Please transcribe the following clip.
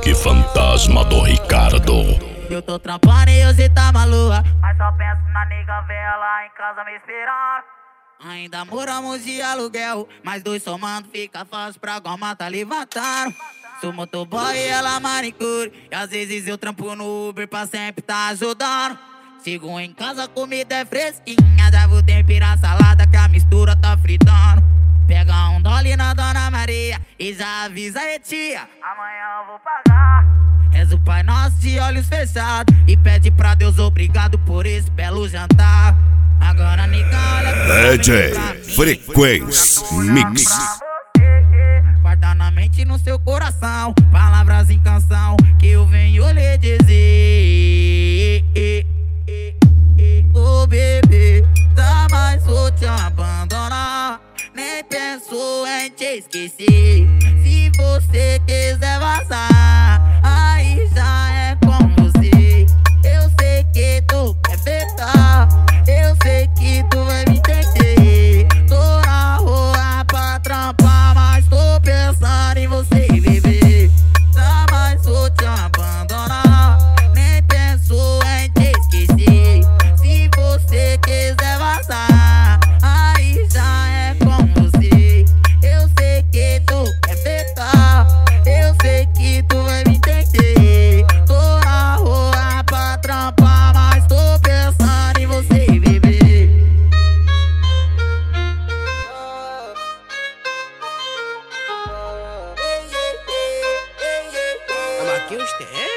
Funk Fantasma do Ricardo. Eu tô trampando e você tá maluca, mas só penso na nega velha lá em casa me esperar. Ainda moramos de aluguel, mas dois somando fica fácil pra goma tá levantando. Sou motoboy e ela manicure, e às vezes eu trampo no Uber pra sempre tá ajudando. Chego em casa, a comida é fresquinha, já vou temperar a salada que a mistura tá fritando. Pega um dolly na Dona Maria e já avisa a tia, amanhã eu vou pagar. Reza o Pai Nosso de olhos fechados e pede pra Deus obrigado por esse belo jantar. Agora nega, olha DJ Frequência Mix. Guarda na mente e no seu coração palavras em canção que eu venho lhe dizer. Ô bebê, jamais vou te abandonar, nem penso em te esquecer. Se você quiser vazar, aí já é com você. Eu sei que tu quer fechar, eu sei que tu vai me entender. Tô na rua pra trampar, mas tô pensando em você, bebê. Jamais vou te abandonar, nem penso em te esquecer. Se você quiser vazar, aí já é com você. Eu sei que tu quer fechar, eu sei que tu vai me entender. Tô na rua pra trampar, mas tô pensando em você, bebê. Marquinhos tem.